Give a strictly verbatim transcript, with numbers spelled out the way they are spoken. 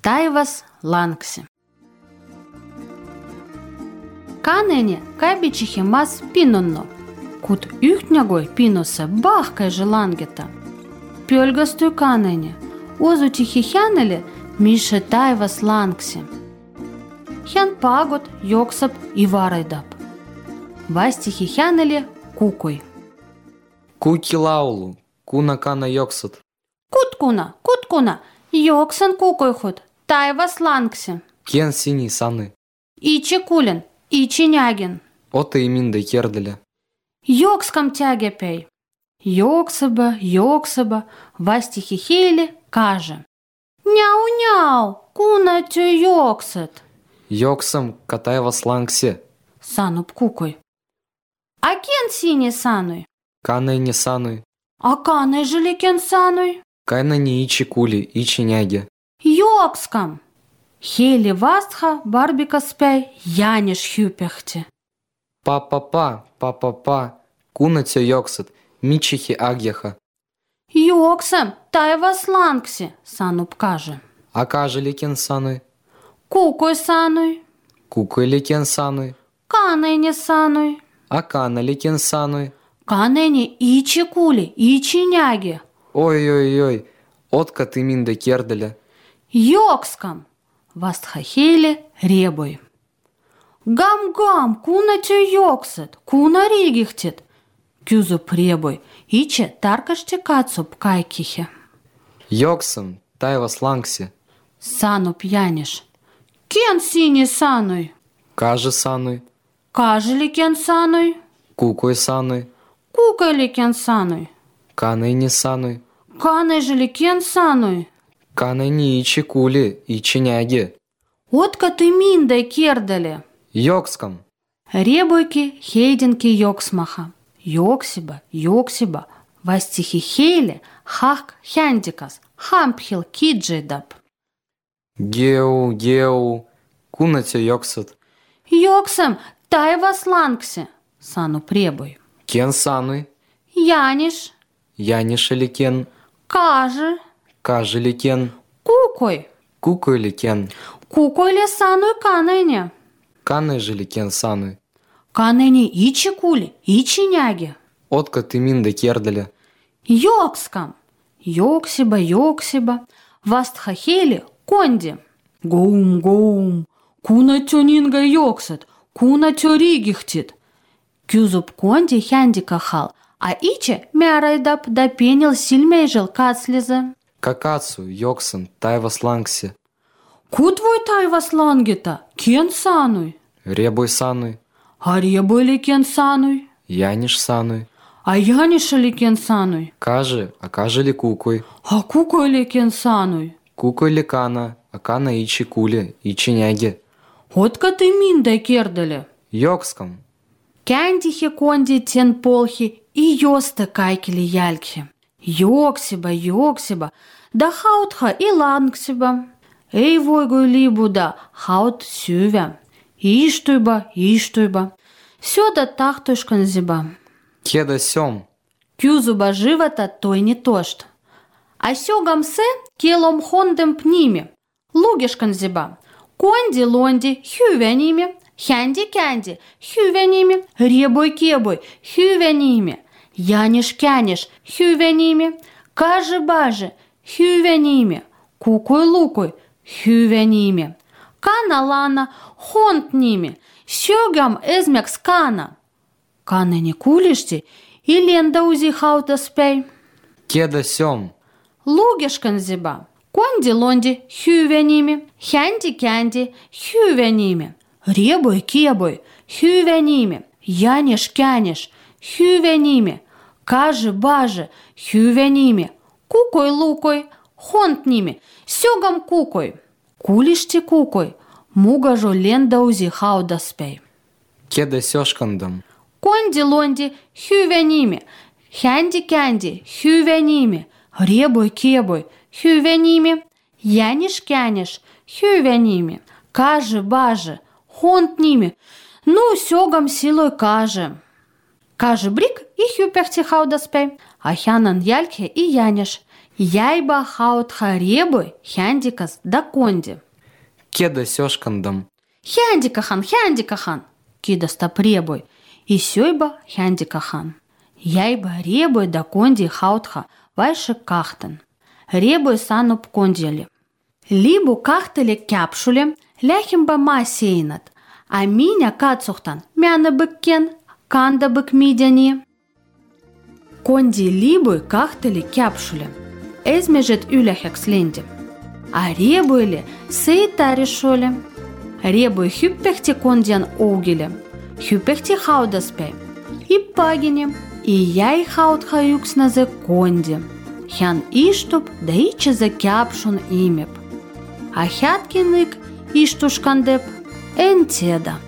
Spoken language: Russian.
Taivas lanksi. Kaneni kabičihi mas pinunno, kut yhtnegoi pinusse bahkaiži langeta. Pjölgastui kaneni, uzučihi häneli miše taivas lanksi. Hän pagot joksap ivaraidap. Vastihi häneli kukui. Kuki laulu, kuna kana joksat. Kutkuna, kutkuna, joksan kukuihut, taivas lanksi. Kien sini sani. Ichi kulin, ichi negin. Ota iminda kerdele. Jokskam tegepei. Joksaba, joksaba, vastihi heili kaže. Niau, niau, kuna tio joksat. Joksam, ka taivas lanksi. Sanup kukui. A kien sini sanui? Kanai ne sanui. A kanai žili kien sanui? Kaina ne ichi kuli, ichi nege. Jokskam. Heili vastha barbikas pei janiš hypehti. Pa, pa, pa, pa, pa, pa, kuna tio joksat, mičihi agjeha. Joksam, taivas lanksi, sanup kaže. A kaže likien sanui. Kukui sanui. Kukui likien sanui. Kanai ne sanui. A kana likien sanui. Kanai ne ichi kuli, ichi negi. Oi, oi, oi, otka iminda kerdele. Jokskam. Vastha heili riebui. Gam, gam, kuna tio joksat, kuna rigihtit. Kyuzup riebui, ichi tarkasti katsup kaikihe. Joksam, taivas lanksi. Sanup janiš. Kien sini sanui? Kaže sanui. Kažili kien sanui? Kukui sanui. Kukali kien sanui? Kanai ne sanui. Kanai žili kien sanui? Kanai ne ichi kuli, ichi nege. Otka tai mindai kerdele. Jokskam. Riebuiki heidinki joksmaha. Joksiba, joksiba, vastihi heili hak hendikas, hamphil kidžaidap. Geu, geu, kuna tio joksat. Joksam, taivas lanksi, sanup riebui. Kien sanui. Janiš. Janiša likien. Kaže. Kaže likien. Kukui. Kukui likien. Kukuili sanui kanaini. Kanai žlikien sanui. Kanaini ichi kuli, ichi negi. Otka iminda kerdele. Jokskam. Joksiba, joksiba, vastha heili kondi. Goum, goum, kuna tio ninga joksat, kuna tio rigihtit. Kyuzup kondi hendika hal, a ichi meraidap da penil silmežil katsliza. Kakatsu, joksan, taivas lanksi. Kutvoi taivas langita, kien sanui? Riebui sanui. A riebui kien sanui? Janiš sanui. A janiša kien sanui? Kaže, a kaže li kukui. A kukui kien sanui? Kukui li kana, a kana ichi kuli, ichi nege. Otka tai mindai kerdele. Jokskam. Kendihi kondi tien polhi i josta kaikili jälki. Joksiba, joksiba, da hautha i langsiba. Ei voigui libuda, haut syvä. Istuiba, istuiba. Сёда тахтушкан зиба. Кеда сём. Кюзуба живата той не тошт. А сёгам се келом хондем пниме. Лугишкан зиба. Конди лонди хювяниме. Хянди кянди хювяниме. Ребой кебой хювяниме. Яниш кяниш хювяниме. Кажи бажи хювяниме. Кукой лукой хювяниме. Кана лана хонд ниме. Сёгам эзмекс кана. Кана не кулишти и ленда узи хаута спей. Кеда сём. Лугишкан зиба. Конди лонди хювяниме. Хянди кянди хювяниме. Ребой кебой хювяниме. Яниш кяниш хювяниме. Кажи бажи хювяниме. Кукой лукой хонд ниме. Сёгам кукой. Кулишти кукой. Мугажо ленда узи хауда спей. Кеда сёшкандам. Конди лонди хювяниме. Хянди кянди хювяниме. Ребой кебой хювяниме. Яниш кяниш хювяниме. Кажи бажи хонд ниме. Ну сёгам силой каже. Каже брик и хюпехти хауда спей. А хянан яльке и яниш. Яйба хаутха ребой хяндикас да конди. Кеда сёшкандам. Хяндикахан, хяндикахан, кидас тап ребой. И сёйба хяндикахан. Яйба ребой да конди хаутха вайше кахтен. Ребой сануп кондели. Либу кахтеле кяпшуле ляхимба масейнат. А меня кацухтан мяна быккен, канда бык мидяни. Конди либу кахтеле кяпшуле. Эзмежет ülähäks ленди. А ребуйле сейта решоле. Ребуй хюппехти кондиан оугеле. Хюппехти хаудаспе. И пагине. И яй хаутха юксназе конди. Хян иштуп да ичезе кяпшун имеп. А хяткинык иштушкандеп энтеда.